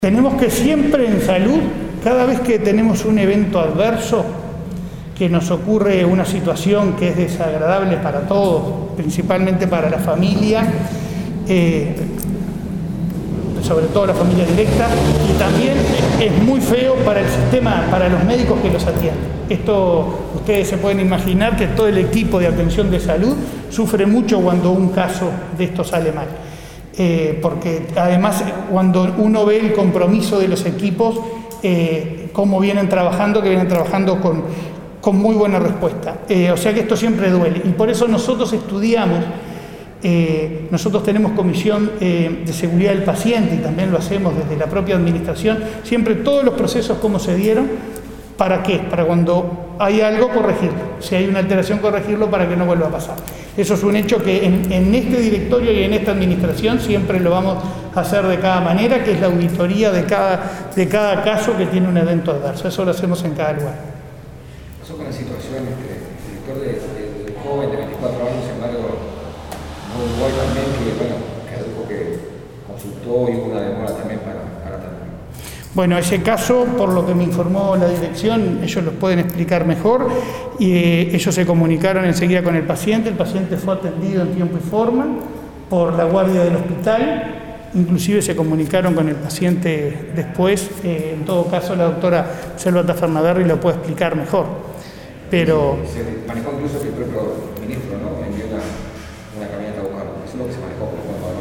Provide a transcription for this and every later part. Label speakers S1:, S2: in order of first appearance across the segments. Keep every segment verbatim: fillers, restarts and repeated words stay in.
S1: Tenemos que siempre en salud, cada vez que tenemos un evento adverso, que nos ocurre una situación que es desagradable para todos, principalmente para la familia, eh, sobre todo la familia directa, y también es muy feo para el sistema, para los médicos que los atienden. Esto, ustedes se pueden imaginar que todo el equipo de atención de salud sufre mucho cuando un caso de esto sale mal. Eh, porque además cuando uno ve el compromiso de los equipos, eh, cómo vienen trabajando, que vienen trabajando con, con muy buena respuesta. Eh, o sea que esto siempre duele. Y por eso nosotros estudiamos, eh, nosotros tenemos comisión eh, de seguridad del paciente y también lo hacemos desde la propia administración, siempre todos los procesos cómo se dieron. ¿Para qué? Para cuando hay algo corregirlo, si hay una alteración corregirlo para que no vuelva a pasar. Eso es un hecho que en, en este directorio y en esta administración siempre lo vamos a hacer de cada manera, que es la auditoría de cada, de cada caso que tiene un evento adverso. Eso lo hacemos en cada lugar.
S2: Pasó con la situación, el director de, de, de joven de veinticuatro años, sin embargo, no hubo también que, bueno, que dijo que consultó y hubo una demora también para, para tratar.
S1: Bueno, ese caso, por lo que me informó la dirección, ellos lo pueden explicar mejor, y eh, ellos se comunicaron enseguida con el paciente, el paciente fue atendido en tiempo y forma por la guardia del hospital, inclusive se comunicaron con el paciente después, eh, en todo caso la doctora Selva Tafernaberry lo puede explicar mejor, pero...
S2: Se manejó incluso que el propio ministro, ¿no?, envió una, una camioneta a buscarlo, eso es lo que se manejó,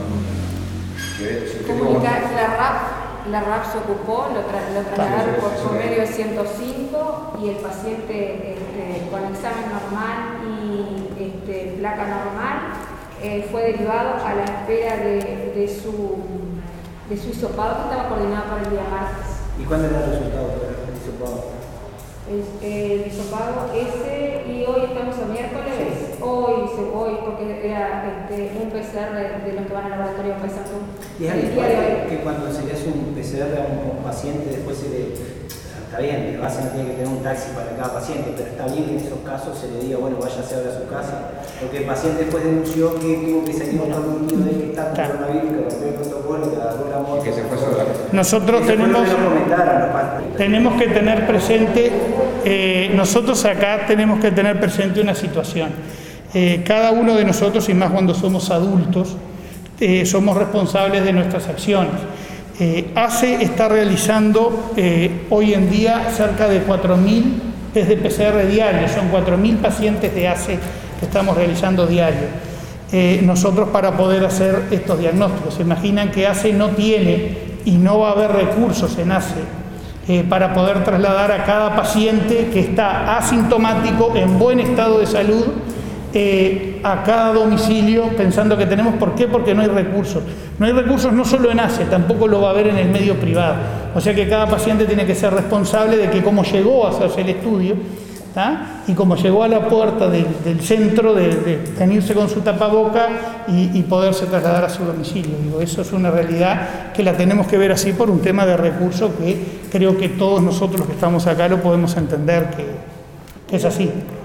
S2: ¿no?
S3: Comunicar la R A P. La R A P se ocupó, lo, tra lo trasladaron por promedio ciento cinco y el paciente este, con examen normal y este, placa normal eh, fue derivado a la espera de, de, su, de su hisopado que estaba coordinado para el día martes.
S4: ¿Y cuándo era el resultado del hisopado?
S3: El, el hisopado ese, y hoy estamos a miércoles, sí. hoy, hoy porque era este, un P C R de, de los que van al laboratorio Paysandú.
S4: ¿Y es habitual que cuando se le hace un P C R a un, un paciente después se le... Está bien, la base no tiene que tener un taxi para cada paciente, pero está bien que en esos casos se le diga, bueno, váyase ahora a su casa, porque el paciente después denunció que tuvo que salir con todo el mundo de que está con coronavirus, que rompió el protocolo, que agarró la moto.
S2: Que se fue sobre la...
S1: Nosotros tenemos, tenemos que tener presente, eh, nosotros acá tenemos que tener presente una situación. Eh, cada uno de nosotros, y más cuando somos adultos, eh, somos responsables de nuestras acciones. Eh, A C E está realizando eh, hoy en día cerca de cuatro mil test de P C R diarios, son cuatro mil pacientes de A C E que estamos realizando diario. Eh, nosotros para poder hacer estos diagnósticos, se imaginan que A C E no tiene y no va a haber recursos en A C E eh, para poder trasladar a cada paciente que está asintomático, en buen estado de salud, Eh, a cada domicilio, pensando que tenemos. ¿Por qué? Porque no hay recursos. No hay recursos no solo en A C E, tampoco lo va a haber en el medio privado. O sea que cada paciente tiene que ser responsable de que como llegó a hacerse el estudio, ¿tá?, y como llegó a la puerta del, del centro, de, de venirse con su tapaboca y, y poderse trasladar a su domicilio. Digo, eso es una realidad que la tenemos que ver así por un tema de recursos que creo que todos nosotros los que estamos acá lo podemos entender que, que es así.